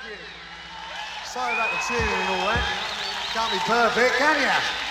Sorry about the tuning and all that. Can't be perfect, can ya?